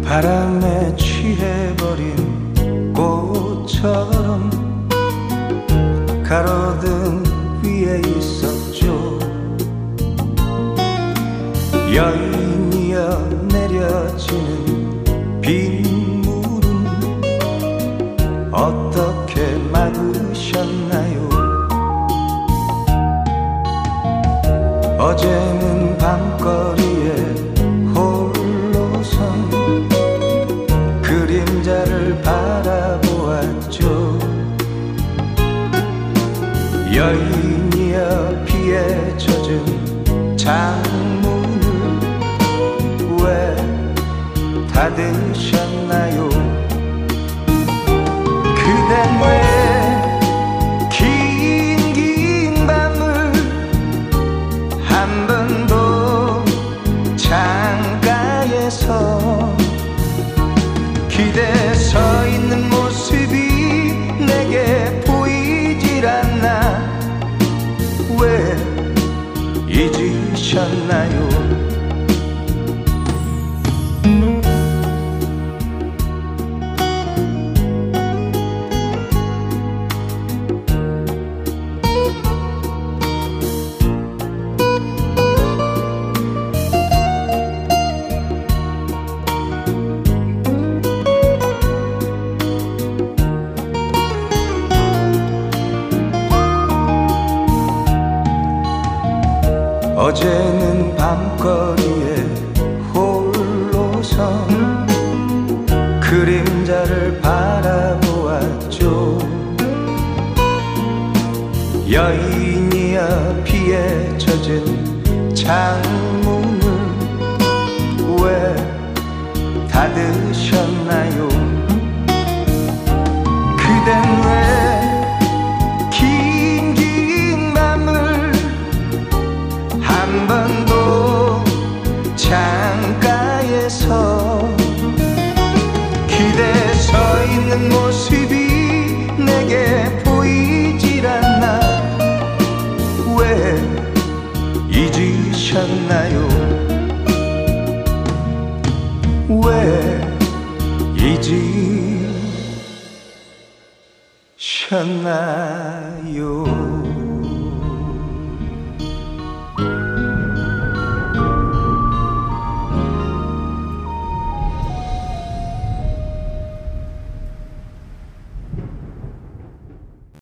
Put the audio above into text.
바람에 취해버린 꽃처럼 가로등 위에 있었죠. 여인이여 내려지는 빗물은 어떻게 막으셨나요? 어제는 밤거리에 홀로선 그림자를 바라보았죠. 여인이여 비에 젖은 창문을 왜 닫으셨나요? 그댄 왜 긴 밤을 한 번도 창가에서 기대 서 있는 모습이 내게 보이질 않나. 왜 잊으셨나요? 어제는 밤거리에 홀로선 그림자를 바라보았죠. 여인이여 비에 젖은 창문을 왜 닫으셨나요? 그댄 왜 한 번도 창가에서 기대 서 있는 모습이 내게 보이질 않나. 왜 잊으셨나요? 왜 잊으셨나요?